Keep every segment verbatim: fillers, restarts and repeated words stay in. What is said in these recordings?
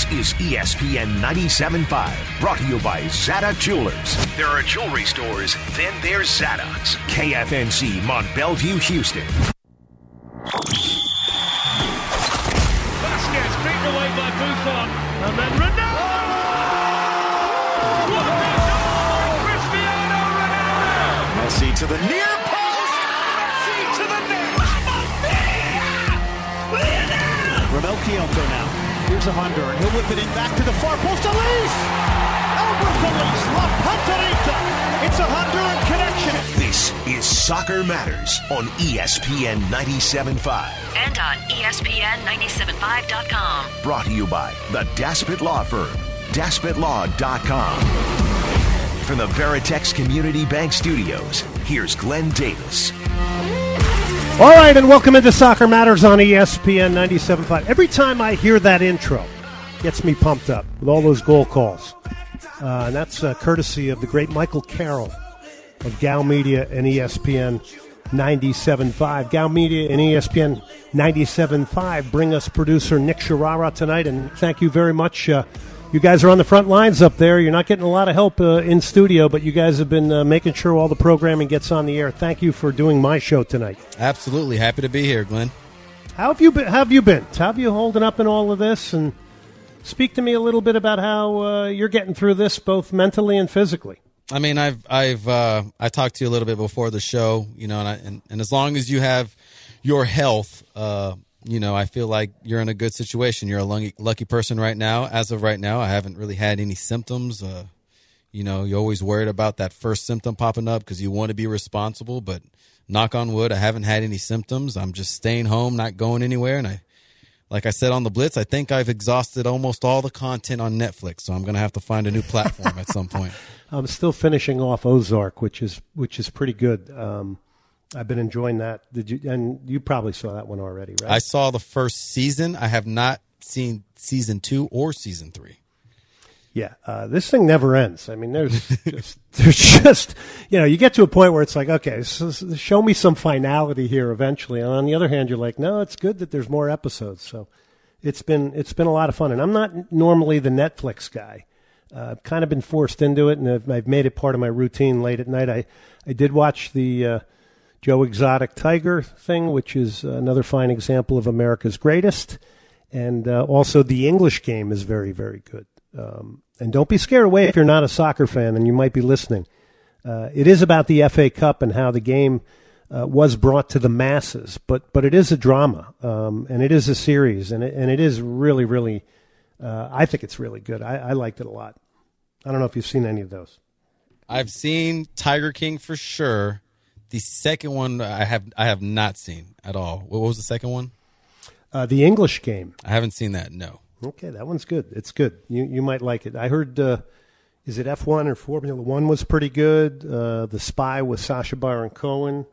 This is E S P N ninety-seven point five, brought to you by Zada Jewelers. There are jewelry stores, then there's Zada's. K F N C, Mont Bellevue, Houston. Vasquez beaten away by Buffon, and then Ronaldo! What a goal! Cristiano Ronaldo! Messi to the near post! Messi to the net! Mamma mia! Romel Kyoto now. Here's a Honduran. He'll whip it in back to the far post. Elise! Albert Elise! La Panterita! It's a Honduran connection. This is Soccer Matters on E S P N ninety-seven point five. And on E S P N ninety-seven point five dot com. Brought to you by the Daspit Law Firm, daspit law dot com. From the Veritex Community Bank Studios, here's Glenn Davis. All right, and welcome into Soccer Matters on E S P N ninety-seven point five. Every time I hear that intro, it gets me pumped up with all those goal calls. Uh, and that's uh, courtesy of the great Michael Carroll of Gal Media and E S P N ninety-seven point five. Gal Media and E S P N ninety-seven point five bring us producer Nick Sharara tonight, and thank you very much. Uh, you guys are on the front lines up there. You're not getting a lot of help uh, in studio, but you guys have been uh, making sure all the programming gets on the air. Thank you for doing my show tonight. Absolutely. Happy to be here, Glenn. How have you been? How have you been? How have you holding up in all of this? And speak to me a little bit about how uh, you're getting through this, both mentally and physically. I mean, I've I've uh, I talked to you a little bit before the show, you know, and I, and, and as long as you have your health, uh, you know, I feel like you're in a good situation. You're a lucky, lucky person right now. As of right now, I haven't really had any symptoms. Uh, you know, you're always worried about that first symptom popping up because you want to be responsible. But knock on wood, I haven't had any symptoms. I'm just staying home, not going anywhere. And I, like I said on the Blitz, I think I've exhausted almost all the content on Netflix. So I'm going to have to find a new platform at some point. I'm still finishing off Ozark, which is which is pretty good. Um, I've been enjoying that. Did you? And you probably saw that one already, right? I saw the first season. I have not seen season two or season three. Yeah, uh, this thing never ends. I mean, there's just, there's just, you know, you get to a point where it's like, okay, so, so show me some finality here eventually. And on the other hand, you're like, no, it's good that there's more episodes. So it's been it's been a lot of fun. And I'm not normally the Netflix guy. Uh, I've kind of been forced into it, and I've, I've made it part of my routine late at night. I, I did watch the uh, Joe Exotic Tiger thing, which is another fine example of America's Greatest. And uh, also The English Game is very, very good. Um, and don't be scared away if you're not a soccer fan and you might be listening. Uh, it is about the F A Cup and how the game uh, was brought to the masses, but but it is a drama, um, and it is a series, and it, and it is really, really, uh, I think it's really good. I, I liked it a lot. I don't know if you've seen any of those. I've seen Tiger King for sure. The second one I have I have not seen at all. What was the second one? Uh, the English Game. I haven't seen that, no. Okay, that one's good. It's good. You you might like it. I heard, uh, is it F one or Formula One was pretty good. Uh, the Spy with Sacha Baron Cohen.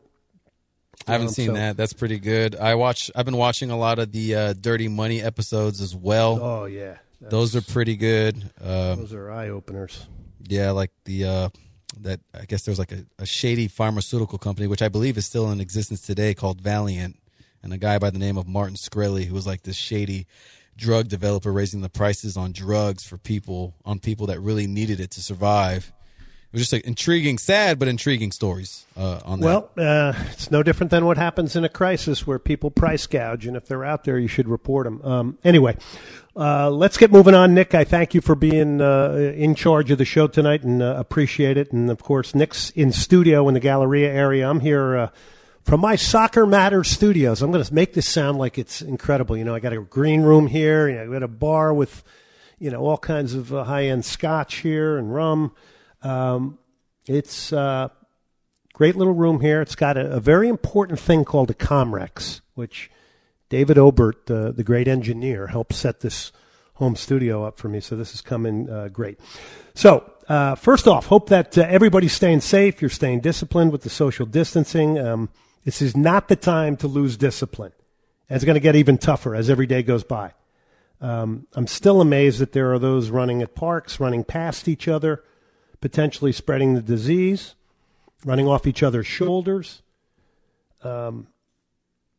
I haven't um, seen so. that. That's pretty good. I watch. I've been watching a lot of the uh, Dirty Money episodes as well. Oh yeah, That's, those are pretty good. Um, those are eye openers. Yeah, like the uh, that I guess there's like a, a shady pharmaceutical company, which I believe is still in existence today, called Valiant, and a guy by the name of Martin Shkreli, who was like this shady drug developer raising the prices on drugs for people on people that really needed it to survive. It was just like intriguing, sad, but intriguing stories uh, on that. Well, uh, it's no different than what happens in a crisis where people price gouge, and if they're out there, you should report them. Um, anyway, uh, let's get moving on. Nick, I thank you for being uh, in charge of the show tonight, and uh, appreciate it. And, of course, Nick's in studio in the Galleria area. I'm here uh, from my Soccer Matters studios. I'm going to make this sound like it's incredible. You know, I got a green room here. You know, I got a bar with, you know, all kinds of uh, high-end scotch here and rum. Um, it's a uh, great little room here. It's got a, a very important thing called a Comrex, which David Obert, uh, the great engineer, helped set this home studio up for me. So this is coming uh, great. So uh, first off, hope that uh, everybody's staying safe. You're staying disciplined with the social distancing. Um, this is not the time to lose discipline. And it's going to get even tougher as every day goes by. Um, I'm still amazed that there are those running at parks, running past each other, potentially spreading the disease, running off each other's shoulders. Um,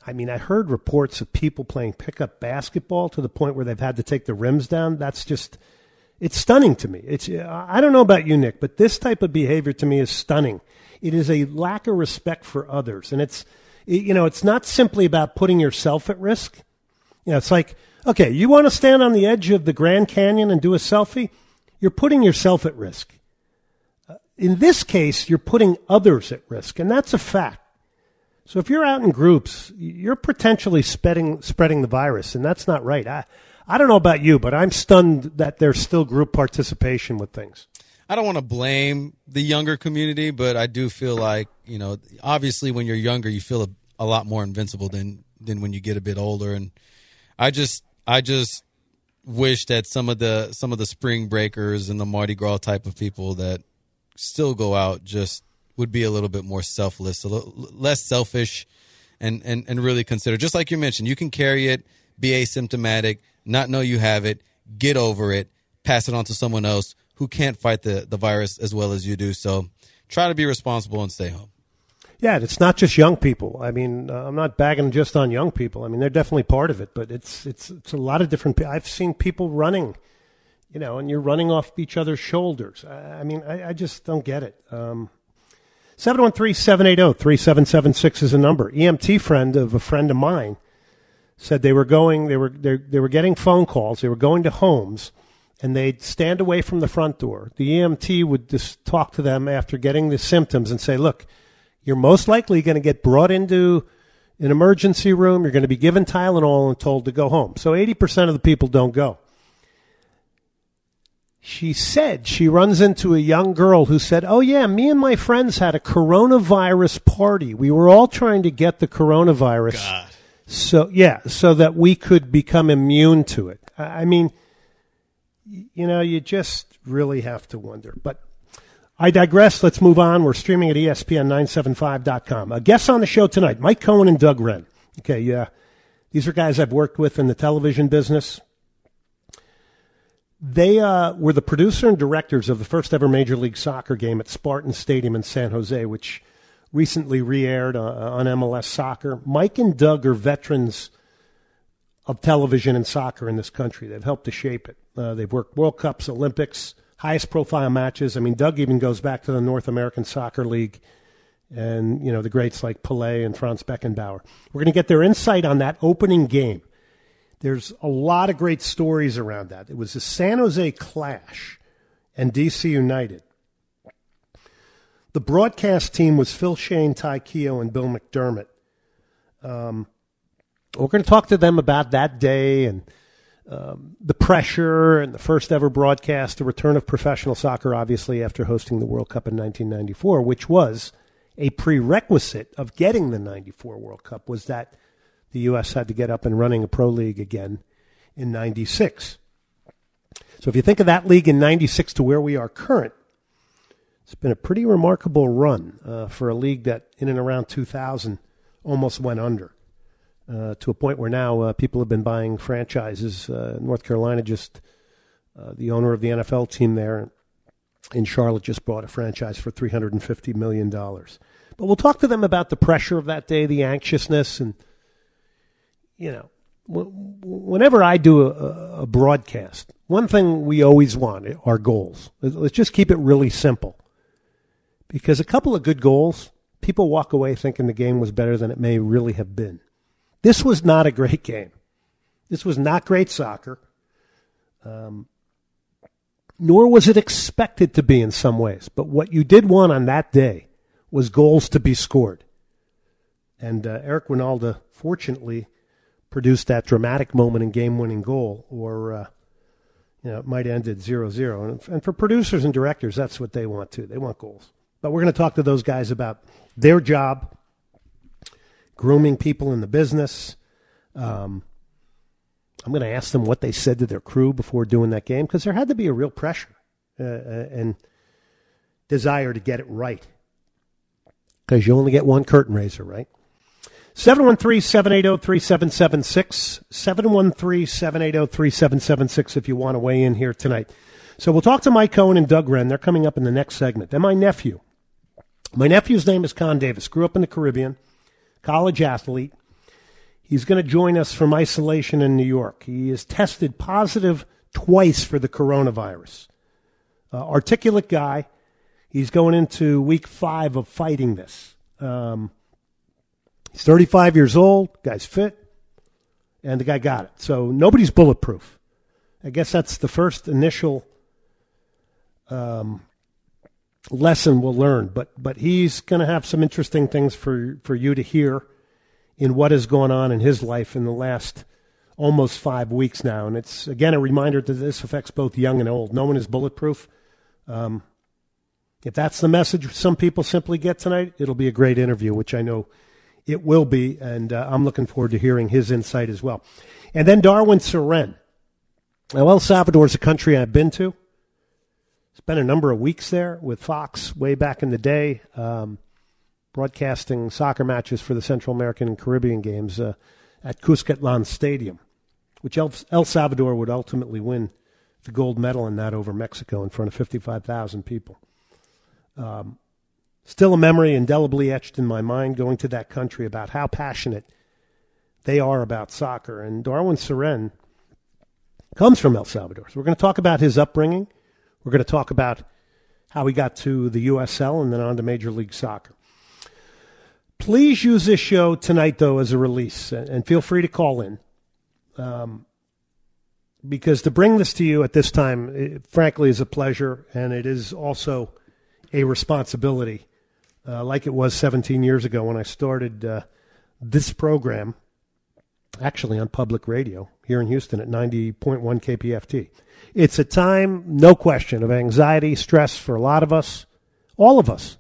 I mean, I heard reports of people playing pickup basketball to the point where they've had to take the rims down. That's just, it's stunning to me. It's, I don't know about you, Nick, but this type of behavior to me is stunning. It is a lack of respect for others. And it's, you know, it's not simply about putting yourself at risk. You know, it's like, okay, you want to stand on the edge of the Grand Canyon and do a selfie? You're putting yourself at risk. Uh, in this case, you're putting others at risk, and that's a fact. So if you're out in groups, you're potentially spreading spreading the virus, and that's not right. I, I don't know about you, but I'm stunned that there's still group participation with things. I don't want to blame the younger community, but I do feel like, you know, obviously when you're younger, you feel a, a lot more invincible than, than when you get a bit older. And I just I just wish that some of the some of the spring breakers and the Mardi Gras type of people that still go out just would be a little bit more selfless, a little less selfish, and, and, and really consider, just like you mentioned, you can carry it, be asymptomatic, not know you have it, get over it, pass it on to someone else who can't fight the, the virus as well as you do. So try to be responsible and stay home. Yeah, and it's not just young people. I mean, uh, I'm not bagging just on young people. I mean, they're definitely part of it, but it's it's it's a lot of different people. I've seen people running, you know, and you're running off each other's shoulders. I, I mean, I, I just don't get it. Um, seven one three, seven eight zero, three seven seven six is a number. E M T friend of a friend of mine said they were going, they were they they were getting phone calls. They were going to homes, and they'd stand away from the front door. The E M T would just talk to them after getting the symptoms and say, look, you're most likely going to get brought into an emergency room. You're going to be given Tylenol and told to go home. So eighty percent of the people don't go. She said she runs into a young girl who said, oh, yeah, me and my friends had a coronavirus party. We were all trying to get the coronavirus. God. So, yeah, so that we could become immune to it. I mean, you know, you just really have to wonder. But I digress. Let's move on. We're streaming at E S P N nine seventy-five dot com. Uh, guests on the show tonight, Mike Cohen and Doug Wren. Okay, yeah. These are guys I've worked with in the television business. They uh, were the producer and directors of the first ever Major League Soccer game at Spartan Stadium in San Jose, which recently re-aired uh, on M L S Soccer. Mike and Doug are veterans of television and soccer in this country. They've helped to shape it. Uh, they've worked World Cups, Olympics, highest profile matches. I mean, Doug even goes back to the North American Soccer League and, you know, the greats like Pelé and Franz Beckenbauer. We're going to get their insight on that opening game. There's a lot of great stories around that. It was the San Jose Clash and D C United. The broadcast team was Phil Shane, Ty Keogh, and Bill McDermott. Um, we're going to talk to them about that day and Um, the pressure and the first ever broadcast, the return of professional soccer, obviously, after hosting the World Cup in nineteen ninety-four, which was a prerequisite of getting the ninety-four World Cup, was that the U S had to get up and running a pro league again in ninety-six. So if you think of that league in ninety-six to where we are current, it's been a pretty remarkable run uh, for a league that in and around two thousand almost went under. Uh, to a point where now uh, people have been buying franchises. Uh, North Carolina just, uh, the owner of the N F L team there in Charlotte just bought a franchise for three hundred fifty million dollars. But we'll talk to them about the pressure of that day, the anxiousness, and, you know, w- whenever I do a, a broadcast, one thing we always want are goals. Let's just keep it really simple. Because a couple of good goals, people walk away thinking the game was better than it may really have been. This was not a great game. This was not great soccer. Um, nor was it expected to be in some ways. But what you did want on that day was goals to be scored. And uh, Eric Winalda, fortunately, produced that dramatic moment and game-winning goal, or uh, you know, it might end at zero zero. And, and for producers and directors, that's what they want too. They want goals. But we're going to talk to those guys about their job, grooming people in the business. Um, I'm going to ask them what they said to their crew before doing that game, because there had to be a real pressure uh, and desire to get it right, because you only get one curtain raiser, right? seven one three, seven eight zero, three seven seven six, seven one three, seven eight zero, three seven seven six if you want to weigh in here tonight. So we'll talk to Mike Cohen and Doug Wren. They're coming up in the next segment. Then my nephew. My nephew's name is Con Davis. Grew up in the Caribbean. College athlete. He's going to join us from isolation in New York. He is tested positive twice for the coronavirus. Uh, articulate guy. He's going into week five of fighting this. Um, he's thirty-five years old. Guy's fit. And the guy got it. So nobody's bulletproof. I guess that's the first initial um, lesson we'll learn. But but he's going to have some interesting things for, for you to hear in what has gone on in his life in the last almost five weeks now. And it's, again, a reminder that this affects both young and old. No one is bulletproof. Um, if that's the message some people simply get tonight, it'll be a great interview, which I know it will be, and uh, I'm looking forward to hearing his insight as well. And then Darwin Cerén. Now, El Salvador is a country I've been to. Spent a number of weeks there with Fox way back in the day. Um, broadcasting soccer matches for the Central American and Caribbean games uh, at Cuscatlan Stadium, which El, El Salvador would ultimately win the gold medal in that over Mexico in front of fifty-five thousand people. Um, still a memory indelibly etched in my mind going to that country about how passionate they are about soccer. And Darwin Cerén comes from El Salvador. So we're going to talk about his upbringing. We're going to talk about how he got to the U S L and then on to Major League Soccer. Please use this show tonight, though, as a release, and feel free to call in. Um, because to bring this to you at this time, it, frankly, is a pleasure, and it is also a responsibility, uh, like it was seventeen years ago when I started uh, this program, actually on public radio here in Houston at ninety point one K P F T. It's a time, no question, of anxiety, stress for a lot of us, all of us.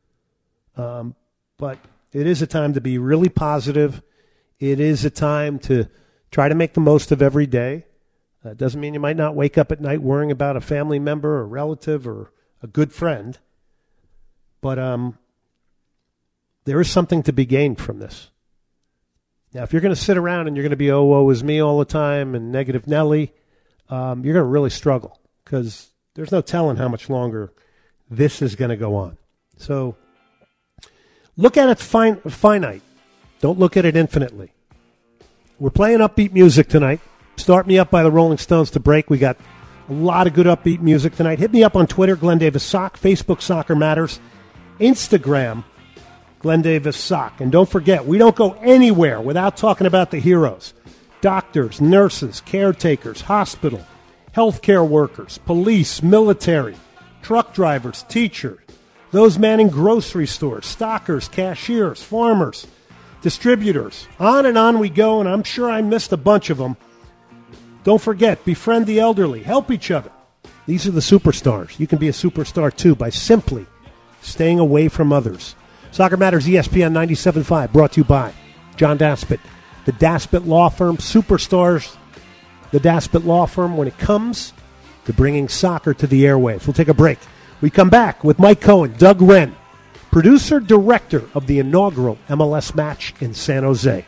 Um, but it is a time to be really positive. It is a time to try to make the most of every day. It uh, doesn't mean you might not wake up at night worrying about a family member or relative or a good friend. But um, there is something to be gained from this. Now, if you're going to sit around and you're going to be, oh, woe is me all the time and negative Nelly, um, you're going to really struggle because there's no telling how much longer this is going to go on. So look at it fin- finite. Don't look at it infinitely. We're playing upbeat music tonight. Start Me Up by the Rolling Stones to break. We got a lot of good upbeat music tonight. Hit me up on Twitter, Glenn Davis Sock, Facebook, Soccer Matters, Instagram, Glenn Davis Sock. And don't forget, we don't go anywhere without talking about the heroes. Doctors, nurses, caretakers, hospital, healthcare workers, police, military, truck drivers, teachers, those manning grocery stores, stockers, cashiers, farmers, distributors. On and on we go, and I'm sure I missed a bunch of them. Don't forget, befriend the elderly. Help each other. These are the superstars. You can be a superstar, too, by simply staying away from others. Soccer Matters, E S P N ninety-seven point five, brought to you by John Daspit, the Daspit Law Firm. Superstars, the Daspit Law Firm, when it comes to bringing soccer to the airwaves. We'll take a break. We come back with Mike Cohen, Doug Wren, producer, director of the inaugural M L S match in San Jose.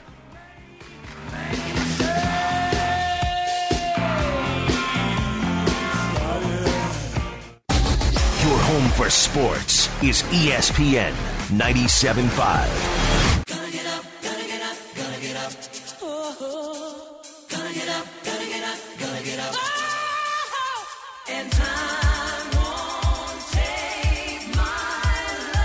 Your home for sports is E S P N ninety-seven point five. Gonna get up, gonna get up, gonna get up. Oh, gonna get up, gonna get up, gonna get up. Oh, and time won't take my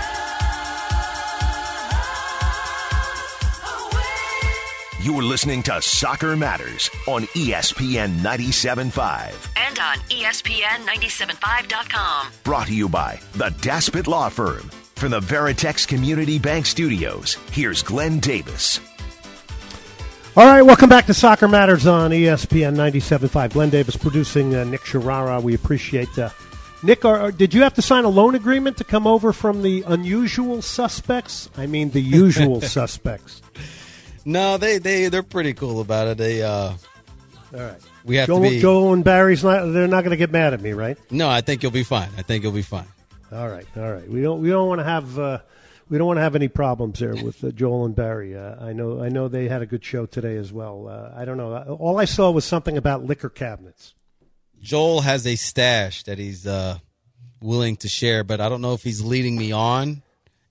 love away. You're listening to Soccer Matters on E S P N ninety-seven point five. And on E S P N ninety-seven point five dot com. Brought to you by the Daspit Law Firm. From the Veritex Community Bank Studios, here's Glenn Davis. All right, welcome back to Soccer Matters on E S P N ninety-seven point five. Glenn Davis producing uh, Nick Sharara. We appreciate uh, Nick, are, are, did you have to sign a loan agreement to come over from the unusual suspects? I mean the usual suspects. No, they, they, they're pretty cool about it. They, uh, All right. we have Joel, to be... Joel and Barry's not, they're not going to get mad at me, right? No, I think you'll be fine. I think you'll be fine. All right, all right. We don't we don't want to have uh, we don't want to have any problems there with uh, Joel and Barry. Uh, I know I know they had a good show today as well. Uh, I don't know. All I saw was something about liquor cabinets. Joel has a stash that he's uh, willing to share, but I don't know if he's leading me on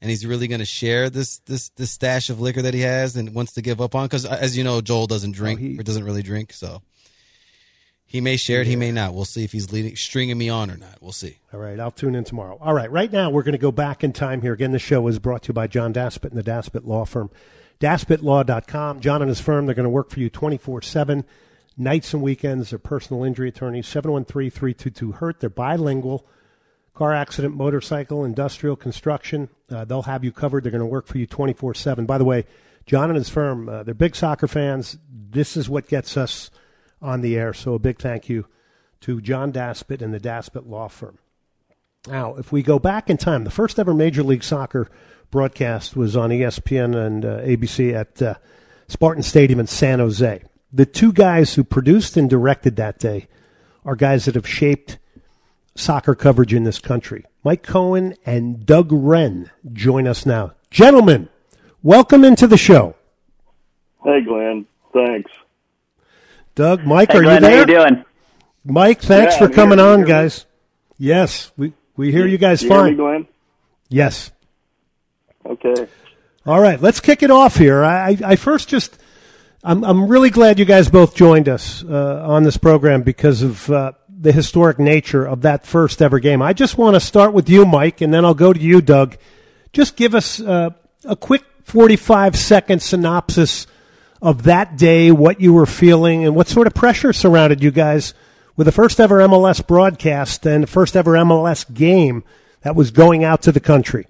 and he's really going to share this this this stash of liquor that he has and wants to give up on. Because as you know, Joel doesn't drink oh, he, or doesn't really drink, so he may share it, yeah. he may not. We'll see if he's leading, stringing me on or not. We'll see. All right, I'll tune in tomorrow. All right, right now we're going to go back in time here. Again, the show is brought to you by John Daspit and the Daspit Law Firm. Daspit Law dot com. John and his firm, they're going to work for you twenty-four seven, nights and weekends. They're personal injury attorneys, seven one three, three two two, hurt. They're bilingual. Car accident, motorcycle, industrial, construction. Uh, they'll have you covered. They're going to work for you twenty-four seven. By the way, John and his firm, uh, they're big soccer fans. This is what gets us on the air. So a big thank you to John Daspit and the Daspit Law Firm. Now, if we go back in time, the first ever Major League Soccer broadcast was on E S P N and uh, A B C at uh, Spartan Stadium in San Jose. The two guys who produced and directed that day are guys that have shaped soccer coverage in this country. Mike Cohen and Doug Wren join us now. Gentlemen, welcome into the show. Hey, Glenn. Thanks. Doug, Mike, hey, are Glenn, you there? How you doing? Mike, thanks yeah, for I'm coming here. on, guys. Yes, we, we hear you guys you fine. Hear me, Glenn? Yes. Okay. All right, let's kick it off here. I, I, I first just, I'm, I'm really glad you guys both joined us uh, on this program because of uh, the historic nature of that first ever game. I just want to start with you, Mike, and then I'll go to you, Doug. Just give us uh, a quick forty-five second synopsis of that day, what you were feeling, and what sort of pressure surrounded you guys with the first ever M L S broadcast and the first ever M L S game that was going out to the country.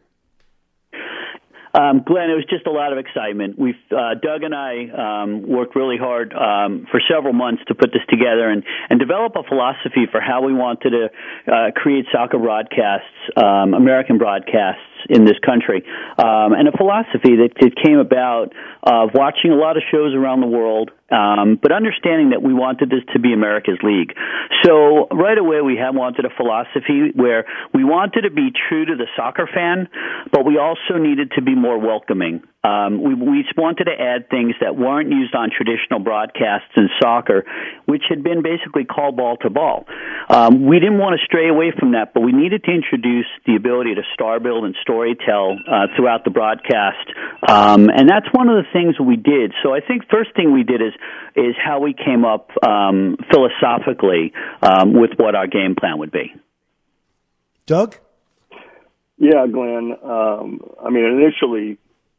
Um, Glenn, it was just a lot of excitement. We've uh, Doug and I um, worked really hard um, for several months to put this together and, and develop a philosophy for how we wanted to uh, create soccer broadcasts, um, American broadcasts in this country, um, and a philosophy that, that came about of watching a lot of shows around the world, um, but understanding that we wanted this to be America's league. So right away we had wanted a philosophy where we wanted to be true to the soccer fan, but we also needed to be more welcoming. Um, we, we wanted to add things that weren't used on traditional broadcasts in soccer, which had been basically call ball to ball. Um, we didn't want to stray away from that, but we needed to introduce the ability to star build and story tell uh, throughout the broadcast, um, and that's one of the things we did. So I think first thing we did is is how we came up um, philosophically um, with what our game plan would be. Doug? Yeah, Glenn. Um, I mean, initially,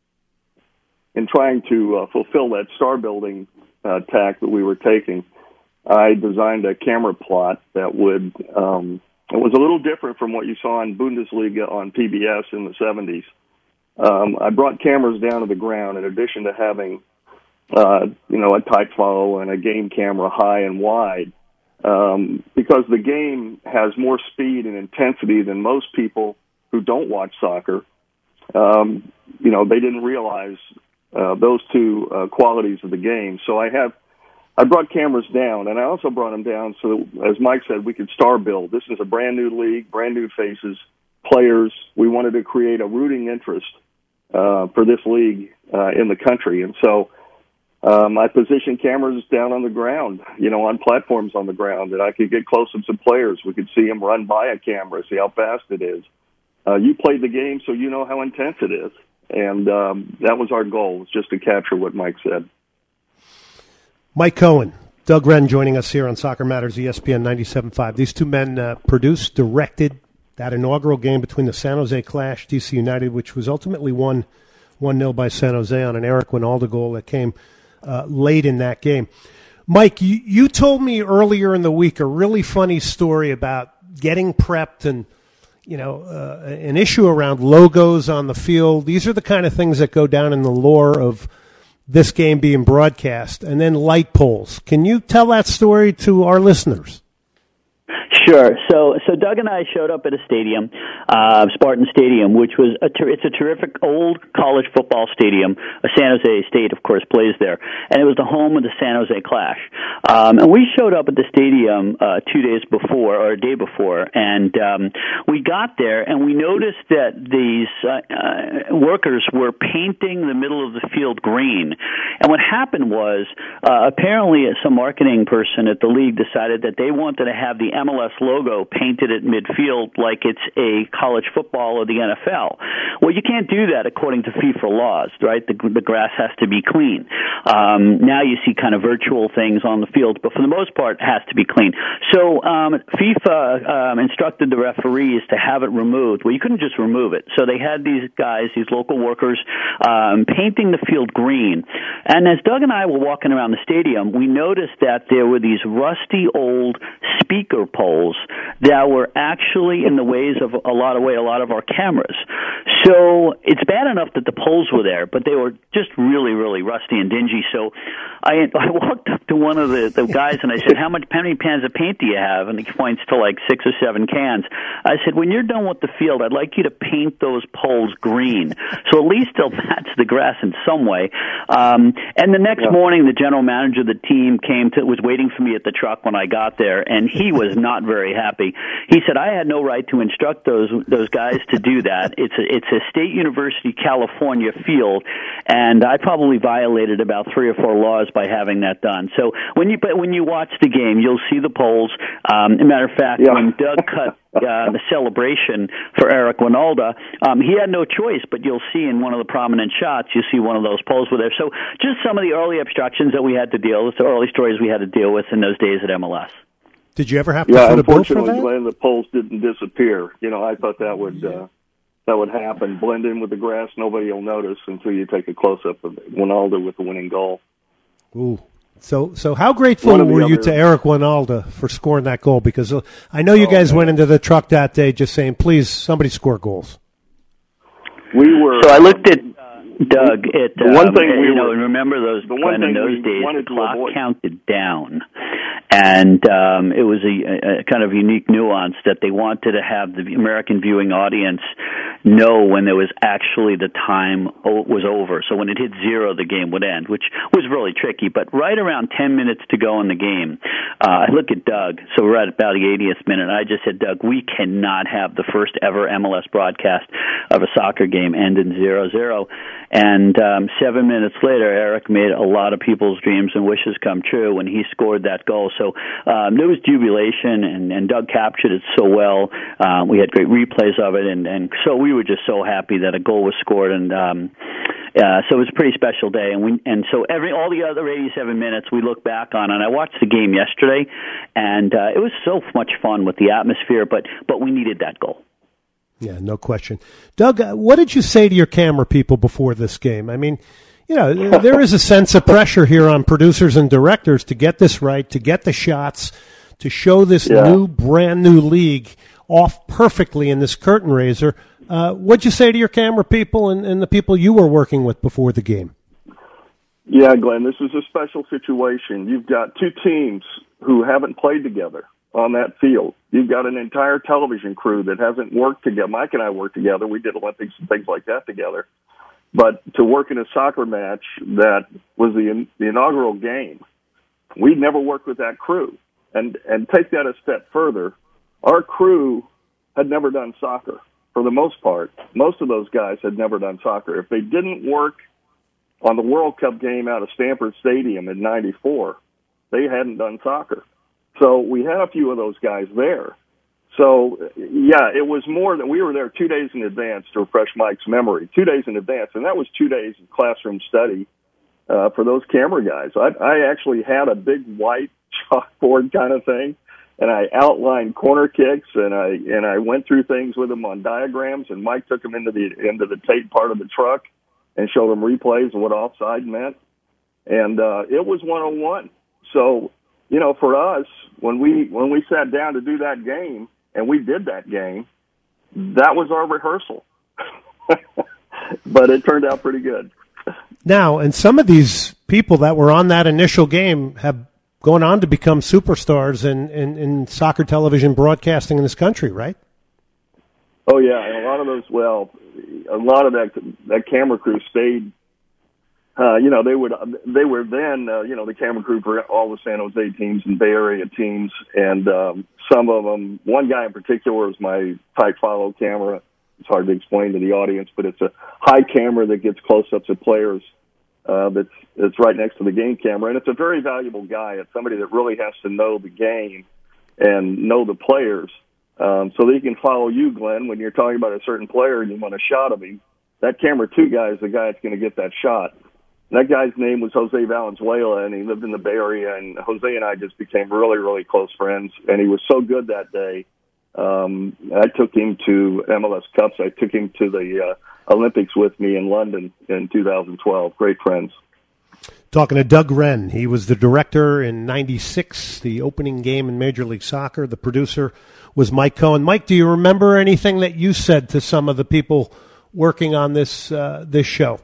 in trying to uh, fulfill that star building uh, tack that we were taking, I designed a camera plot that would, um, it was a little different from what you saw in Bundesliga on P B S in the seventies. Um, I brought cameras down to the ground in addition to having, uh, you know, a tight follow and a game camera high and wide, um, because the game has more speed and intensity than most people who don't watch soccer. Um, you know, they didn't realize Uh, those two uh, qualities of the game. So I have, I brought cameras down, and I also brought them down so that, as Mike said, we could star build. This is a brand new league, brand new faces, players. We wanted to create a rooting interest uh, for this league uh, in the country. And so um, I positioned cameras down on the ground, you know, on platforms on the ground, that I could get close up to players. We could see them run by a camera, see how fast it is. Uh, you played the game, so you know how intense it is. And um, that was our goal, was just to capture what Mike said. Mike Cohen, Doug Wren joining us here on Soccer Matters, E S P N ninety-seven point five. These two men uh, produced, directed that inaugural game between the San Jose Clash, D C United, which was ultimately won one nil by San Jose on an Eric Winalda goal that came uh, late in that game. Mike, you, you told me earlier in the week a really funny story about getting prepped and you know, uh, an issue around logos on the field. These are the kind of things that go down in the lore of this game being broadcast. And then light poles. Can you tell that story to our listeners? Sure. So, so Doug and I showed up at a stadium, uh, Spartan Stadium, which was a ter- it's a terrific old college football stadium. Uh, San Jose State, of course, plays there, and it was the home of the San Jose Clash. Um, and we showed up at the stadium uh, two days before or a day before, and um, we got there and we noticed that these uh, uh, workers were painting the middle of the field green. And what happened was uh, apparently some marketing person at the league decided that they wanted to have the M L S logo painted at midfield like it's a college football or the N F L. Well, you can't do that according to FIFA laws, right? The, the grass has to be clean. Um, now you see kind of virtual things on the field, but for the most part, it has to be clean. So um, FIFA um, instructed the referees to have it removed. Well, you couldn't just remove it. So they had these guys, these local workers, um, painting the field green. And as Doug and I were walking around the stadium, we noticed that there were these rusty old speaker poles that were actually in the ways of a lot of way a lot of our cameras. So it's bad enough that the poles were there, but they were just really, really rusty and dingy. So I, I walked up to one of the, the guys and I said, how much, how many cans of paint do you have? And he points to like six or seven cans. I said, when you're done with the field, I'd like you to paint those poles green. So at least they'll match the grass in some way. Um, and the next yeah. morning, the general manager of the team came to, was waiting for me at the truck when I got there, and he was not very happy. He said, I had no right to instruct those, those guys to do that. It's a, it's a State University, California field, and I probably violated about three or four laws by having that done. So when you, but when you watch the game, you'll see the poles. Um, as a matter of fact, yeah. when Doug cut uh, the celebration for Eric Wynalda, um, he had no choice, but you'll see in one of the prominent shots, you see one of those poles were there. So just some of the early obstructions that we had to deal with, the early stories we had to deal with in those days at M L S. Did you ever have to yeah, put a bill for unfortunately, that? Glenn, the poles didn't disappear. You know, I thought that would uh, that would happen, blend in with the grass. Nobody will notice until you take a close up of Wynalda with the winning goal. Ooh. So, so how grateful were you to Eric Wynalda for scoring that goal? Because I know you oh, guys man. went into the truck that day just saying, please, somebody score goals. We were. So I looked at Doug. It the one um, thing we you know, were, and remember those the one kind of thing those we days, wanted the to clock avoid. counted down, and um, it was a, a kind of unique nuance that they wanted to have the American viewing audience know when there was actually the time was over. So when it hit zero, the game would end, which was really tricky. But right around ten minutes to go in the game, uh, I look at Doug. So we're at about the eightieth minute, and I just said, Doug, we cannot have the first ever M L S broadcast of a soccer game end in zero zero. And um, seven minutes later, Eric made a lot of people's dreams and wishes come true when he scored that goal. So um, there was jubilation, and, and Doug captured it so well. Um, we had great replays of it, and, and so we were just so happy that a goal was scored. And um, uh, so it was a pretty special day. And we and so every all the other eighty-seven minutes we look back on, and I watched the game yesterday, and uh, it was so much fun with the atmosphere. But but we needed that goal. Yeah, no question. Doug, uh, what did you say to your camera people before this game? I mean, you know, there is a sense of pressure here on producers and directors to get this right, to get the shots, to show this yeah. new, brand new league off perfectly in this curtain raiser. Uh, what'd you say to your camera people and, and the people you were working with before the game? Yeah, Glenn, this is a special situation. You've got two teams who haven't played together on that field. You've got an entire television crew that hasn't worked together. Mike and I worked together. We did Olympics and things like that together. But to work in a soccer match that was the, the inaugural game, we'd never worked with that crew. And, and take that a step further, our crew had never done soccer for the most part. Most of those guys had never done soccer. If they didn't work on the World Cup game out of Stanford Stadium in ninety-four, they hadn't done soccer. So we had a few of those guys there. So, yeah, it was more than we were there two days in advance to refresh Mike's memory, two days in advance. And that was two days of classroom study uh, for those camera guys. I, I actually had a big white chalkboard kind of thing, and I outlined corner kicks, and I and I went through things with them on diagrams, and Mike took them into the into the tape part of the truck and showed them replays of what offside meant. And uh, it was one oh one. So, you know, for us, when we when we sat down to do that game, and we did that game, that was our rehearsal. But it turned out pretty good. Now, and some of these people that were on that initial game have gone on to become superstars in, in, in soccer television broadcasting in this country, right? Oh, yeah, and a lot of those, well, a lot of that that camera crew stayed. Uh, you know, they would. They were then, uh, you know, the camera crew for all the San Jose teams and Bay Area teams, and um, some of them. One guy in particular is my tight follow camera. It's hard to explain to the audience, but it's a high camera that gets close-ups of players. Uh, that's it's right next to the game camera, and it's a very valuable guy. It's somebody that really has to know the game and know the players, um, so that he can follow you, Glenn, when you're talking about a certain player and you want a shot of him. That camera two guy is the guy that's going to get that shot. That guy's name was Jose Valenzuela, and he lived in the Bay Area, and Jose and I just became really, really close friends, and he was so good that day. Um, I took him to M L S Cups. I took him to the uh, Olympics with me in London in two thousand twelve. Great friends. Talking to Doug Wren. He was the director in ninety-six, the opening game in Major League Soccer. The producer was Mike Cohen. Mike, do you remember anything that you said to some of the people working on this uh, this show?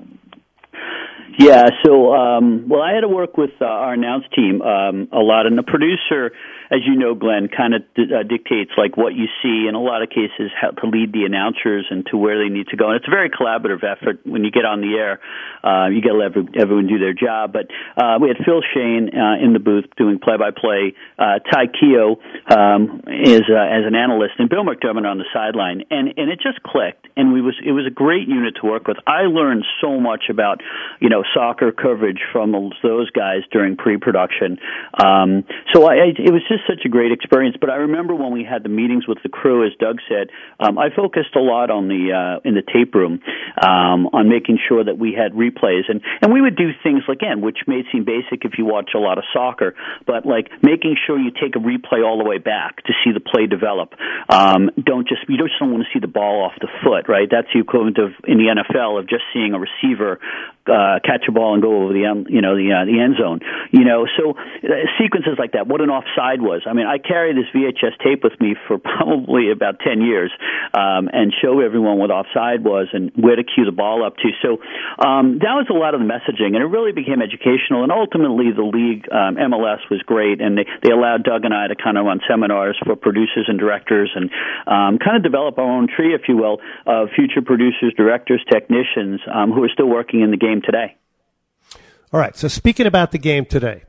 Yeah, so, um, well, I had to work with uh, our announce team um, a lot, and the producer, as you know, Glenn, kind of d- uh, dictates like what you see in a lot of cases, how to lead the announcers and to where they need to go. And it's a very collaborative effort. When you get on the air, uh, you got to let every, everyone do their job. But uh, we had Phil Shane uh, in the booth doing play-by-play. Uh, Ty Keogh um, is uh, as an analyst, and Bill McDermott on the sideline, and and it just clicked. And we was it was a great unit to work with. I learned so much about, you know, soccer coverage from those guys during pre-production. Um, so I, I, it was just such a great experience. But I remember when we had the meetings with the crew, as Doug said, um, I focused a lot on the uh, in the tape room um, on making sure that we had replays, and and we would do things again, which may seem basic if you watch a lot of soccer, but like making sure you take a replay all the way back to see the play develop. Um, don't just you don't just don't want to see the ball off the foot, right? That's the equivalent of in the N F L of just seeing a receiver uh, catch a ball and go over the end, you know the uh, the end zone. You know, so uh, sequences like that. What an offside was. I mean, I carry this V H S tape with me for probably about ten years, um, and show everyone what offside was and where to cue the ball up to. So um, that was a lot of the messaging, and it really became educational. And ultimately, the league um, M L S was great, and they they allowed Doug and I to kind of run seminars for producers and directors, and um, kind of develop our own tree, if you will, of future producers, directors, technicians um, who are still working in the game today. All right, so speaking about the game today,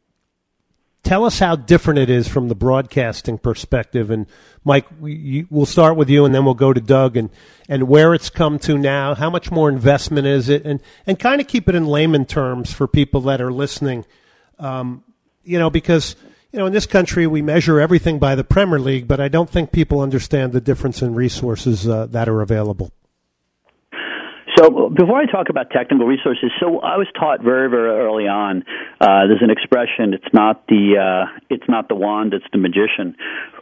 tell us how different it is from the broadcasting perspective. And, Mike, we, we'll start with you, and then we'll go to Doug, and, and where it's come to now, how much more investment is it, and, and kind of keep it in layman terms for people that are listening, um, you know, because, you know, in this country we measure everything by the Premier League, but I don't think people understand the difference in resources uh, that are available. So before I talk about technical resources, so I was taught very, very early on. Uh, there's an expression: "It's not the uh, it's not the wand, it's the magician."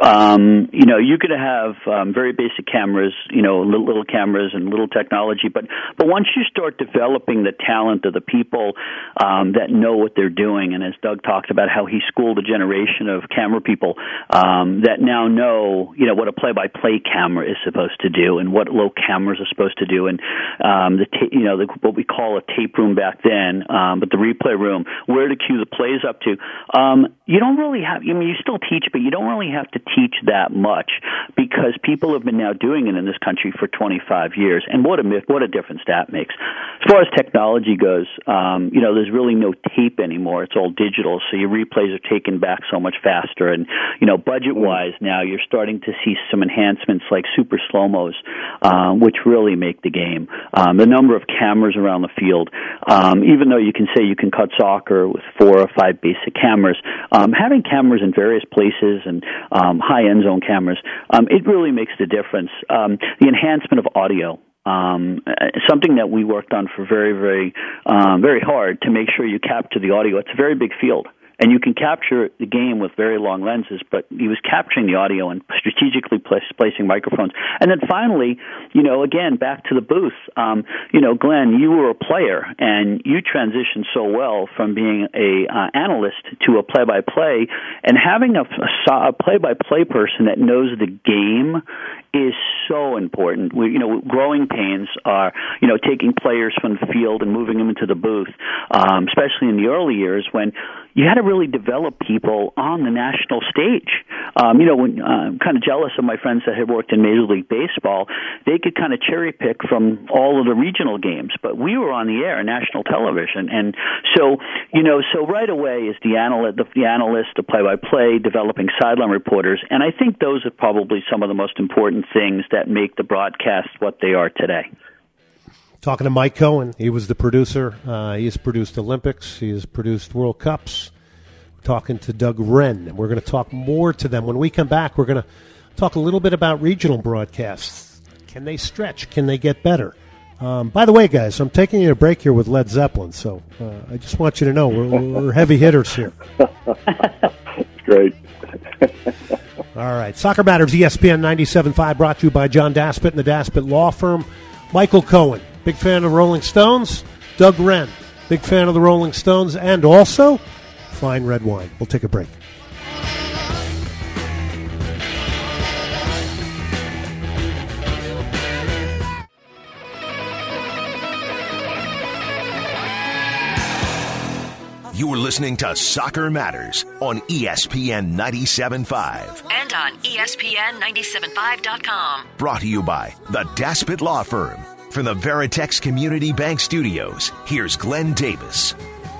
Um, you know, you could have um, very basic cameras, you know, little, little cameras and little technology, but but once you start developing the talent of the people um, that know what they're doing, and as Doug talked about how he schooled a generation of camera people um, that now know, you know, what a play-by-play camera is supposed to do and what low cameras are supposed to do, and um, Um, the ta- you know the, what we call a tape room back then, um, but the replay room, where to cue the plays up to. Um, you don't really have. I mean, you still teach, but you don't really have to teach that much because people have been now doing it in this country for twenty-five years. And what a what a difference that makes. As far as technology goes, um, you know, there's really no tape anymore. It's all digital, so your replays are taken back so much faster. And you know, budget-wise, now you're starting to see some enhancements like super slow-mos, uh, which really make the game. Um, the number of cameras around the field, um, even though you can say you can cut soccer with four or five basic cameras, um, having cameras in various places and um, high end zone cameras, um, it really makes the difference. Um, the enhancement of audio. Um, something that we worked on for very, very, um, very hard to make sure you capture the audio. It's a very big field. And you can capture the game with very long lenses, but he was capturing the audio and strategically placing microphones. And then finally, you know, again, back to the booth, um, you know, Glenn, you were a player, and you transitioned so well from being a uh, analyst to a play-by-play, and having a, a play-by-play person that knows the game is so important. We, you know, growing pains are, you know, taking players from the field and moving them into the booth, um, especially in the early years when you had to really develop people on the national stage. Um, you know, when, uh, I'm kind of jealous of my friends that had worked in Major League Baseball. They could kind of cherry pick from all of the regional games, but we were on the air, national television, and so you know, so right away is the analyst, the, the analyst, the play-by-play, developing sideline reporters, and I think those are probably some of the most important things that make the broadcast what they are today. Talking to Mike Cohen. He was the producer. Uh, he has produced Olympics. He has produced World Cups. We're talking to Doug Wren, and we're going to talk more to them. When we come back, we're going to talk a little bit about regional broadcasts. Can they stretch? Can they get better? Um, by the way, guys, I'm taking you a break here with Led Zeppelin, so uh, I just want you to know we're, we're heavy hitters here. Great. All right. Soccer Matters, E S P N ninety-seven point five, brought to you by John Daspit and the Daspit Law Firm. Michael Cohen, big fan of the Rolling Stones. Doug Wren, big fan of the Rolling Stones, and also fine red wine. We'll take a break. You're listening to Soccer Matters on E S P N ninety-seven point five. And on E S P N ninety-seven point five dot com. Brought to you by the Daspit Law Firm. From the Veritex Community Bank Studios, here's Glenn Davis.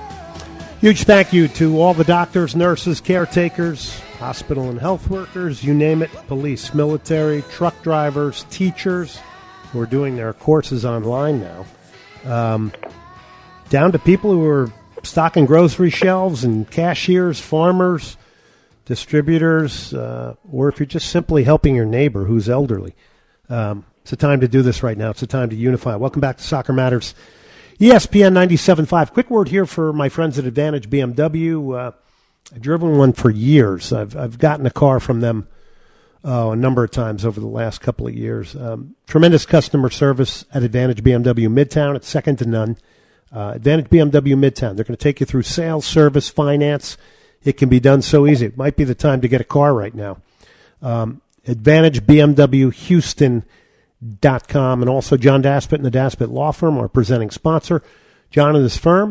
Huge thank you to all the doctors, nurses, caretakers, hospital and health workers, you name it, police, military, truck drivers, teachers who are doing their courses online now, um, down to people who are stocking grocery shelves and cashiers, farmers, distributors, uh, or if you're just simply helping your neighbor who's elderly. Um, it's a time to do this right now. It's a time to unify. Welcome back to Soccer Matters, E S P N ninety-seven point five. Quick word here for my friends at Advantage B M W. Uh, I've driven one for years. I've I've gotten a car from them uh, a number of times over the last couple of years. Um, tremendous customer service at Advantage B M W Midtown. It's second to none. Uh, Advantage B M W Midtown. They're going to take you through sales, service, finance. It can be done so easy. It might be the time to get a car right now. Um, Advantage B M W Houston dot com, and also John Daspit and the Daspit Law Firm, our presenting sponsor. John and his firm.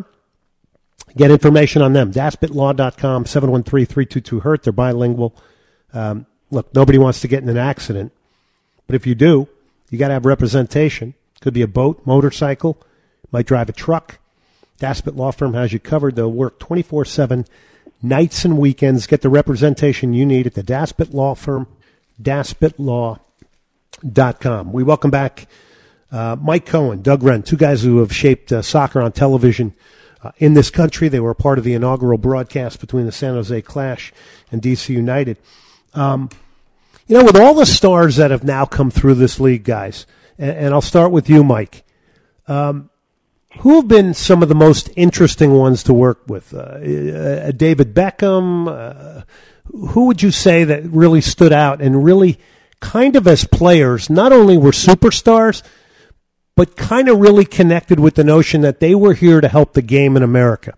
Get information on them. Daspit Law dot com, seven one three, three two two, HURT. They're bilingual. Um, look, nobody wants to get in an accident, but if you do, you got to have representation. Could be a boat, motorcycle, might drive a truck. Daspit Law Firm has you covered. They'll work twenty-four seven, nights and weekends. Get the representation you need at the Daspit Law Firm, Daspit Law dot com. We welcome back uh, Mike Cohen, Doug Wren, two guys who have shaped uh, soccer on television uh, in this country. They were part of the inaugural broadcast between the San Jose Clash and D C United. Um, you know, with all the stars that have now come through this league, guys, and, and I'll start with you, Mike, um, who have been some of the most interesting ones to work with? Uh, uh, David Beckham, uh, who would you say that really stood out and really kind of as players, not only were superstars, but kind of really connected with the notion that they were here to help the game in America?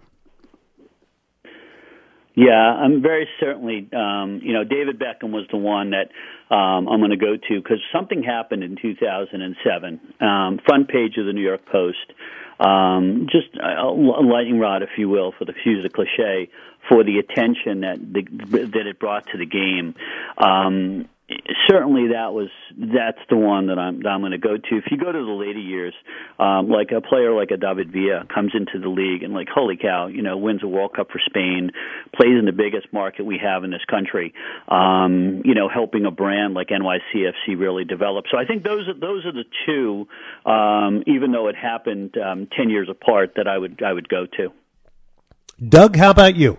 Yeah, I'm very certainly, um, you know, David Beckham was the one that um, I'm going to go to because something happened in two thousand seven. Um, front page of the New York Post. Um, just a, a lightning rod, if you will, for the excuse the cliche, for the attention that the, that it brought to the game. Um, certainly, that was that's the one that I'm that I'm going to go to. If you go to the later years, um, like a player like a David Villa comes into the league and like, holy cow, you know, wins a World Cup for Spain, plays in the biggest market we have in this country. Um, you know, helping a brand like N Y C F C really develop. So I think those are those are the two, um, even though it happened um, ten years apart, that I would I would go to. Doug, how about you?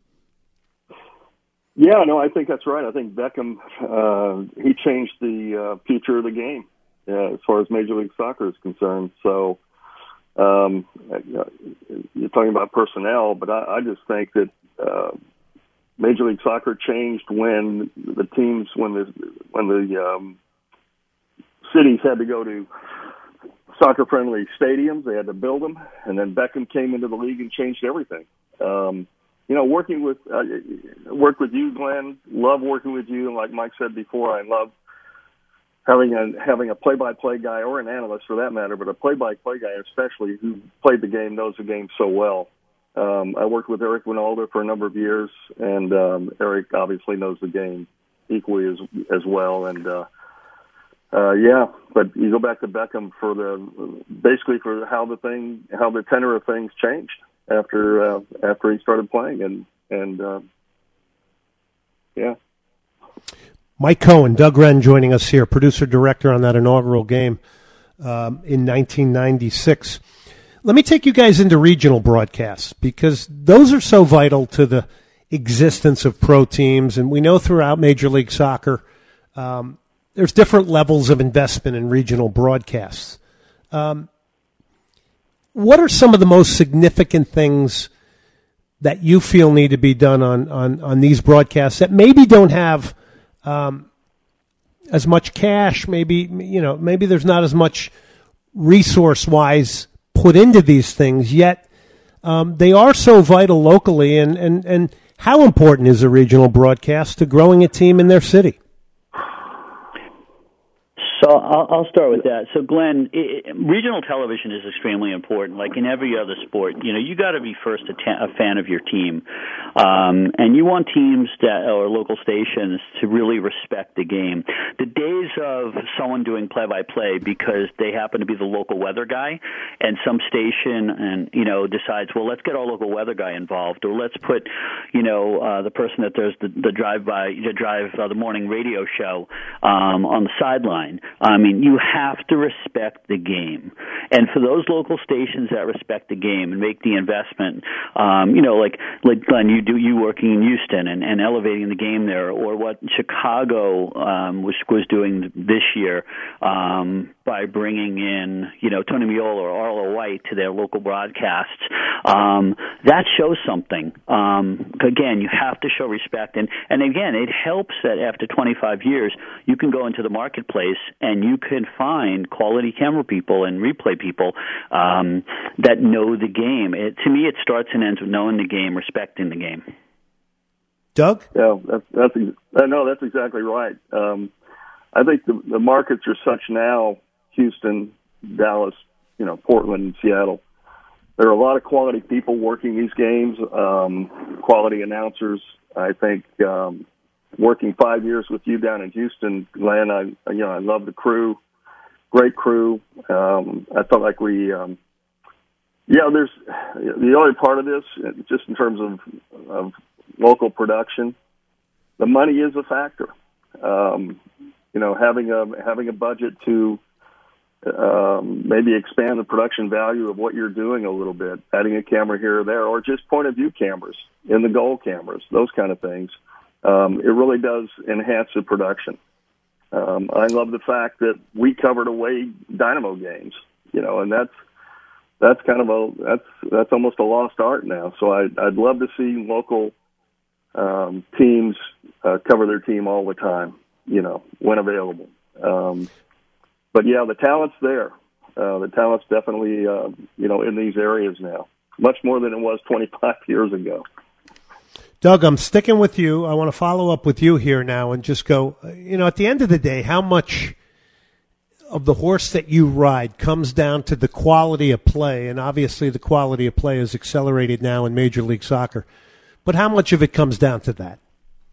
Yeah, no, I think that's right. I think Beckham, uh, he changed the uh, future of the game uh, as far as Major League Soccer is concerned. So um, you're talking about personnel, but I, I just think that uh, Major League Soccer changed when the teams, when the when the um, cities had to go to soccer-friendly stadiums, they had to build them, and then Beckham came into the league and changed everything. Um, You know, working with uh, work with you, Glenn. Love working with you, and like Mike said before, I love having a having a play-by-play guy or an analyst for that matter, but a play-by-play guy especially who played the game, knows the game so well. Um, I worked with Eric Winalda for a number of years, and um, Eric obviously knows the game equally as as well. And uh, uh, yeah, but you go back to Beckham for the basically for how the thing, how the tenor of things changed after uh, after he started playing, and and uh, yeah. Mike Cohen, Doug Wren joining us here, producer-director on that inaugural game um, in nineteen ninety-six. Let me take you guys into regional broadcasts because those are so vital to the existence of pro teams, and we know throughout Major League Soccer um, there's different levels of investment in regional broadcasts. Um, what are some of the most significant things that you feel need to be done on, on, on these broadcasts that maybe don't have um, as much cash, maybe, you know, maybe there's not as much resource-wise put into these things, yet um, they are so vital locally, and, and, and how important is a regional broadcast to growing a team in their city? So I'll, I'll start with that. So, Glenn, it, regional television is extremely important. Like in every other sport, you know, you got to be first a, ta- a fan of your team, um, and you want teams that or local stations to really respect the game. The days of someone doing play-by-play because they happen to be the local weather guy, and some station and you know decides, well, let's get our local weather guy involved, or let's put, you know, uh, the person that does the, the drive-by, the drive uh, the morning radio show um, on the sideline. I mean, you have to respect the game. And for those local stations that respect the game and make the investment, um, you know, like, like Glenn, you do, you working in Houston and, and elevating the game there, or what Chicago um, was, was doing this year um, by bringing in, you know, Tony Meola or Arlo White to their local broadcasts. Um, that shows something. Um, again, you have to show respect. And, and again, it helps that after twenty-five years, you can go into the marketplace and you can find quality camera people and replay people um, that know the game. It, to me, it starts and ends with knowing the game, respecting the game. Doug? Yeah, that's, that's no, that's exactly right. Um, I think the, the markets are such now, Houston, Dallas, you know, Portland, and Seattle. There are a lot of quality people working these games, um, quality announcers. I think um, working five years with you down in Houston, Glenn, I you know I love the crew, great crew. Um, I felt like we, um, yeah. There's the other part of this, just in terms of, of local production. The money is a factor. Um, you know, having a having a budget to um, maybe expand the production value of what you're doing a little bit, adding a camera here or there, or just point of view cameras in the goal cameras, those kind of things. Um, it really does enhance the production. Um, I love the fact that we covered away Dynamo games, you know, and that's that's kind of a that's that's almost a lost art now. So I, I'd love to see local um, teams uh, cover their team all the time, you know, when available. Um, but yeah, the talent's there. Uh, the talent's definitely uh, you know in these areas now, much more than it was twenty-five years ago. Doug, I'm sticking with you. I want to follow up with you here now and just go, you know, at the end of the day, how much of the horse that you ride comes down to the quality of play? And obviously the quality of play is accelerated now in Major League Soccer. But how much of it comes down to that?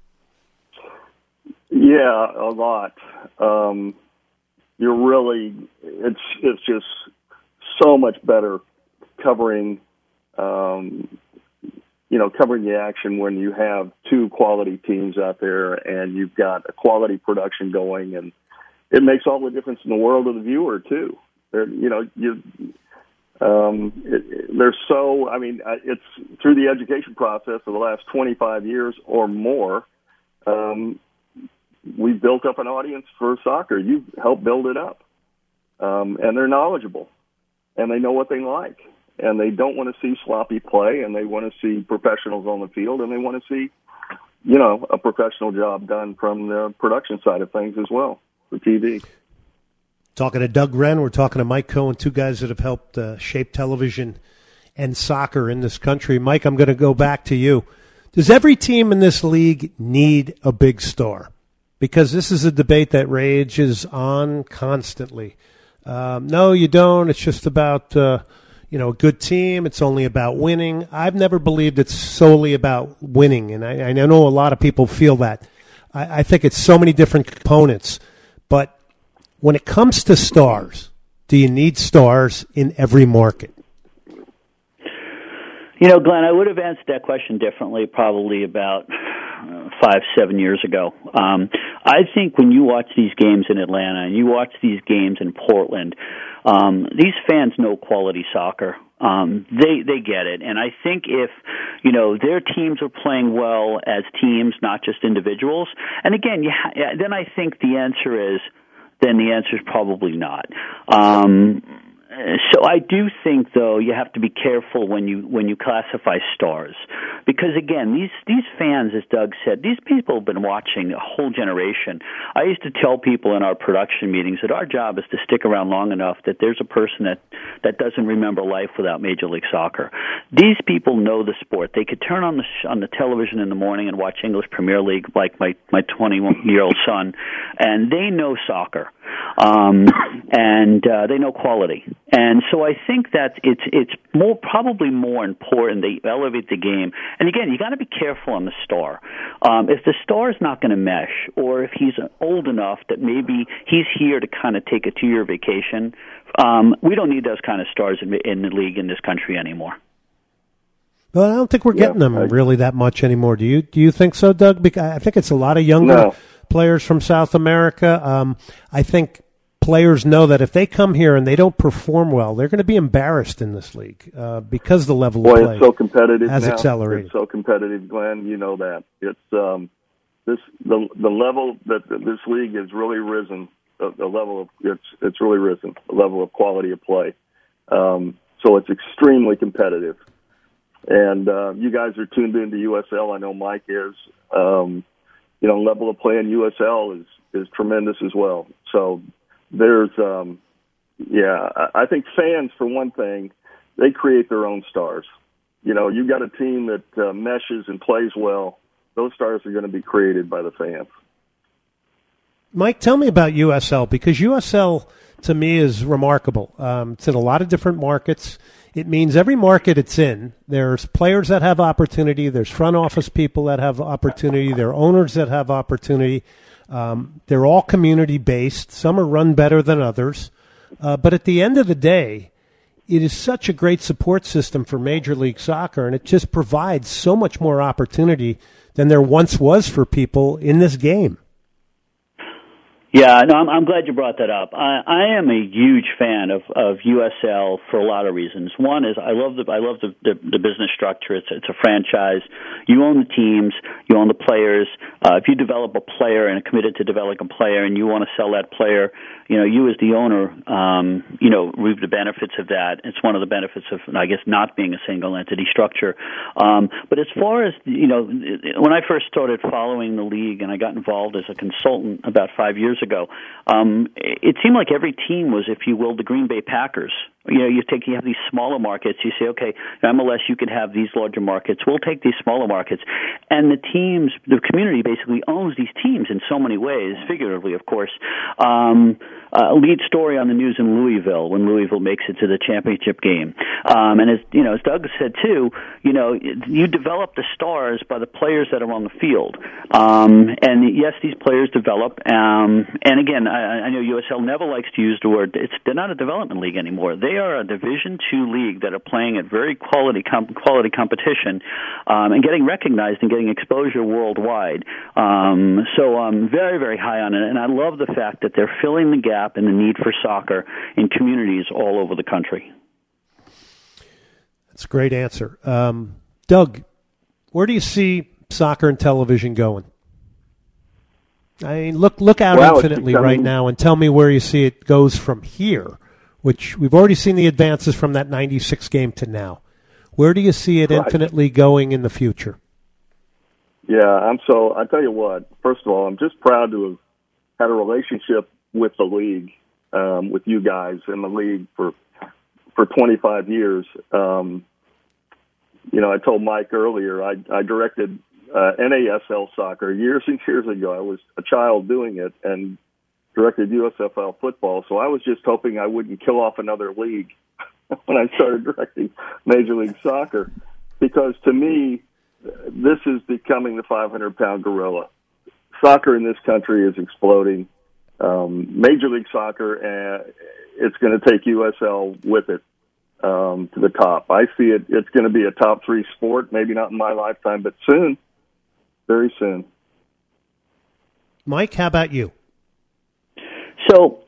Yeah, a lot. Um, you're really, it's, it's just so much better covering, um, you know, covering the action when you have two quality teams out there and you've got a quality production going, and it makes all the difference in the world to the viewer too. They're, you know, you, um, it, it, they're so, I mean, it's through the education process of the last twenty-five years or more, um, we've built up an audience for soccer. You've helped build it up. Um, and they're knowledgeable and they know what they like. And they don't want to see sloppy play, and they want to see professionals on the field, and they want to see, you know, a professional job done from the production side of things as well for T V. Talking to Doug Wren, we're talking to Mike Cohen, two guys that have helped uh, shape television and soccer in this country. Mike, I'm going to go back to you. Does every team in this league need a big star? Because this is a debate that rages on constantly. Um, no, you don't. It's just about... Uh, You know, a good team, it's only about winning. I've never believed it's solely about winning, and I, I know a lot of people feel that. I, I think it's so many different components. But when it comes to stars, do you need stars in every market? You know, Glenn, I would have answered that question differently probably about uh, five, seven years ago. Um, I think when you watch these games in Atlanta and you watch these games in Portland, um, these fans know quality soccer. Um, they they get it, and I think if you know their teams are playing well as teams, not just individuals. And again, you ha- then I think the answer is, then the answer is probably not. Um, So I do think, though, you have to be careful when you when you classify stars, because again, these these fans, as Doug said, these people have been watching a whole generation. I used to tell people in our production meetings that our job is to stick around long enough that there's a person that that doesn't remember life without Major League Soccer. These people know the sport. They could turn on the on the television in the morning and watch English Premier League, like my my twenty-one-year-old son, and they know soccer. Um, and uh, they know quality, and so I think that it's it's more probably more important they elevate the game. And again, you got to be careful on the star. Um, if the star is not going to mesh, or if he's old enough that maybe he's here to kind of take a two-year vacation, um, we don't need those kind of stars in, in the league in this country anymore. Well, I don't think we're getting yeah, them I, really that much anymore. Do you? Do you think so, Doug? Because I think it's a lot of younger no. players from South America. Um, I think players know that if they come here and they don't perform well, they're going to be embarrassed in this league uh, because the level Boy, of play it's so competitive has now. accelerated. It's so competitive, Glenn. You know that. It's um, this the the level that this league has really risen. The, the level of it's it's really risen. The level of quality of play. Um, so it's extremely competitive. And uh, you guys are tuned into U S L. I know Mike is. Um, you know, level of play in U S L is, is tremendous as well. So there's, um, yeah, I, I think fans, for one thing, they create their own stars. You know, you got a team that uh, meshes and plays well. Those stars are going to be created by the fans. Mike, tell me about U S L, because U S L, to me, is remarkable. Um, it's in a lot of different markets. It means every market it's in, there's players that have opportunity, there's front office people that have opportunity, there are owners that have opportunity. Um, they're all community-based. Some are run better than others. Uh, but at the end of the day, it is such a great support system for Major League Soccer, and it just provides so much more opportunity than there once was for people in this game. Yeah, no, I'm, I'm glad you brought that up. I, I am a huge fan of, of U S L for a lot of reasons. One is I love the I love the, the, the business structure. It's it's a franchise. You own the teams. You own the players. Uh, if you develop a player and are committed to developing a player, and you want to sell that player, you know, you as the owner, um, you know, reap the benefits of that. It's one of the benefits of, I guess, not being a single entity structure. Um, but as far as, you know, when I first started following the league and I got involved as a consultant about five years ago, um, it seemed like every team was, if you will, the Green Bay Packers. You know, you take you have these smaller markets. You say, okay, M L S, you can have these larger markets. We'll take these smaller markets, and the teams, the community basically owns these teams in so many ways, figuratively, of course. Um, uh, lead story on the news in Louisville when Louisville makes it to the championship game, um, and as you know, as Doug said too, you know, you develop the stars by the players that are on the field, um, and yes, these players develop. Um, and again, I, I know U S L never likes to use the word. It's they're not a development league anymore. They are a Division two league that are playing at very quality com- quality competition um, and getting recognized and getting exposure worldwide. Um, so I'm very, very high on it, and I love the fact that they're filling the gap in the need for soccer in communities all over the country. That's a great answer. Um, Doug, where do you see soccer and television going? I mean, look look out well, infinitely right now and tell me where you see it goes from here, which we've already seen the advances from that ninety-six game to now. Where do you see it right. infinitely going in the future? Yeah, I'm so, I tell you what, first of all, I'm just proud to have had a relationship with the league, um, with you guys in the league for for twenty-five years. Um, you know, I told Mike earlier, I, I directed uh, N A S L soccer years and years ago. I was a child doing it and directed U S F L football, so I was just hoping I wouldn't kill off another league when I started directing Major League Soccer, because to me, this is becoming the five hundred pound gorilla. Soccer in this country is exploding. Um, Major League Soccer, uh, it's going to take U S L with it um, to the top. I see it, it's going to be a top three sport, maybe not in my lifetime, but soon, very soon. Mike, how about you? So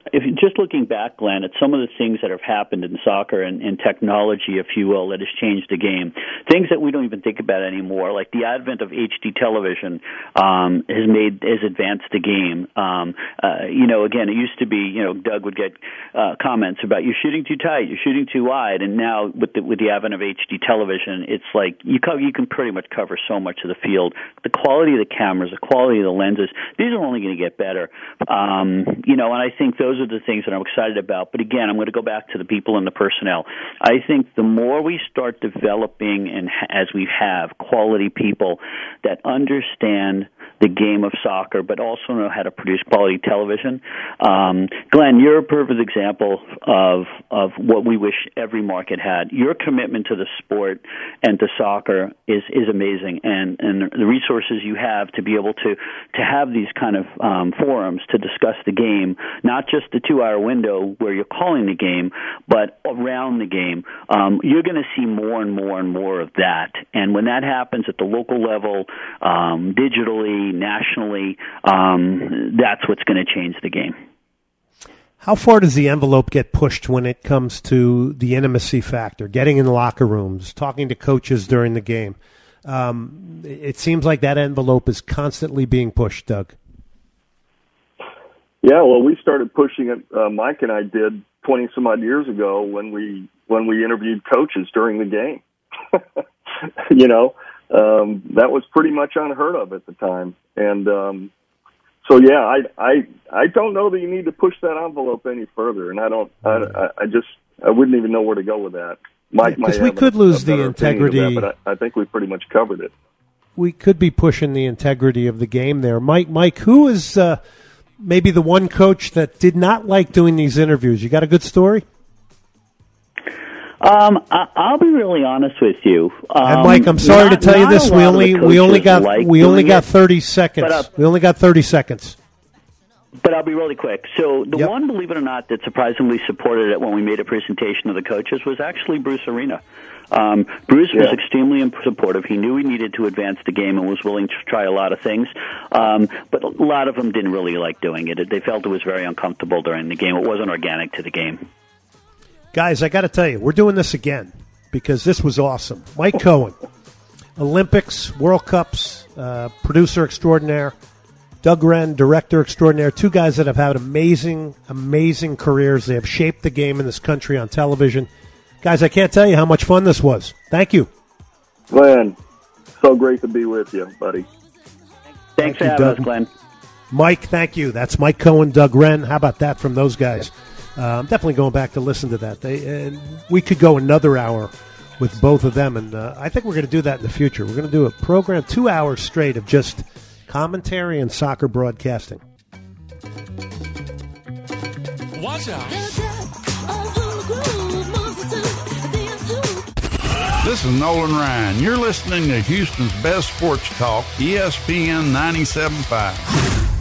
if just looking back, Glenn, at some of the things that have happened in soccer and, and technology, if you will, that has changed the game, things that we don't even think about anymore, like the advent of H D television um, has made has advanced the game. Um, uh, you know, again, it used to be, you know, Doug would get uh, comments about you're shooting too tight, you're shooting too wide, and now with the with the advent of H D television, it's like you co- you can pretty much cover so much of the field. The quality of the cameras, the quality of the lenses, these are only going to get better. Um, you know, and I think those are the things that I'm excited about. But again, I'm going to go back to the people and the personnel. I think the more we start developing, and as we have, quality people that understand the game of soccer, but also know how to produce quality television. Um, Glenn, you're a perfect example of of what we wish every market had. Your commitment to the sport and to soccer is is amazing, and and the resources you have to be able to to have these kind of um, forums to discuss the game, not just the two-hour window where you're calling the game, but around the game. Um, you're going to see more and more and more of that, and when that happens at the local level, um, digitally, nationally, um, that's what's going to change the game. How far does the envelope get pushed when it comes to the intimacy factor, getting in locker rooms, talking to coaches during the game? Um, it seems like that envelope is constantly being pushed, Doug. Yeah, well, we started pushing it. Uh, Mike and I did twenty some odd years ago when we when we interviewed coaches during the game. you know, um, that was pretty much unheard of at the time, and um, so yeah, I I I don't know that you need to push that envelope any further, and I don't. I, I just I wouldn't even know where to go with that. Mike, because yeah, we could a, lose a the integrity, that, but I, I think we pretty much covered it. We could be pushing the integrity of the game there, Mike. Mike, who is uh, maybe the one coach that did not like doing these interviews? You got a good story? Um, I, I'll be really honest with you. Um, and Mike, I'm sorry not, to tell you this. We only we only got like we only got it, thirty seconds. Uh, we only got thirty seconds. But I'll be really quick. So the yep. one, believe it or not, that surprisingly supported it when we made a presentation to the coaches was actually Bruce Arena. Um, Bruce yeah. was extremely supportive. He knew he needed to advance the game and was willing to try a lot of things. Um, but a lot of them didn't really like doing it. They felt it was very uncomfortable during the game. It wasn't organic to the game. Guys, I got to tell you, we're doing this again because this was awesome. Mike Cohen, Olympics, World Cups, uh, producer extraordinaire. Doug Wren, director extraordinaire, two guys that have had amazing, amazing careers. They have shaped the game in this country on television. Guys, I can't tell you how much fun this was. Thank you. Glenn, so great to be with you, buddy. Thanks thank for you, having Doug. us, Glenn. Mike, thank you. That's Mike Cohen, Doug Wren. How about that from those guys? Uh, I'm definitely going back to listen to that. They, uh, we could go another hour with both of them, and uh, I think we're going to do that in the future. We're going to do a program two hours straight of just commentary and soccer broadcasting. Watch out. This is Nolan Ryan. You're listening to Houston's best sports talk, E S P N ninety-seven point five.